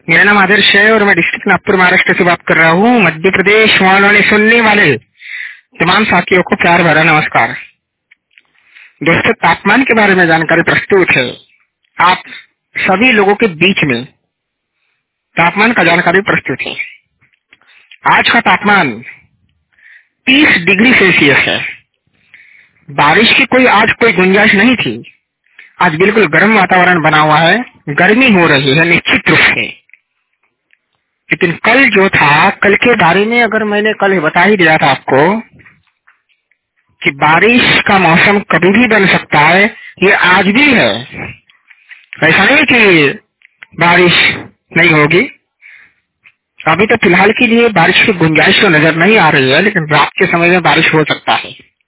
मेरा नाम आदर्श है और मैं डिस्ट्रिक्ट नागपुर महाराष्ट्र से बात कर रहा हूँ। मध्य प्रदेश वाले सुनने वाले तमाम साथियों को प्यार भरा नमस्कार। दोस्तों, तापमान के बारे में जानकारी प्रस्तुत है आप सभी लोगों के बीच में। तापमान का जानकारी प्रस्तुत है। आज का तापमान 30 डिग्री सेल्सियस है। बारिश की आज कोई गुंजाइश नहीं थी। आज बिल्कुल गर्म वातावरण बना हुआ है, गर्मी हो रही है निश्चित रूप से। लेकिन कल जो था, कल के बारे में अगर मैंने कल बता ही दिया था आपको कि बारिश का मौसम कभी भी बन सकता है, ये आज भी है। ऐसा नहीं कि बारिश नहीं होगी। अभी तो फिलहाल के लिए बारिश की गुंजाइश तो नजर नहीं आ रही है, लेकिन रात के समय में बारिश हो सकता है।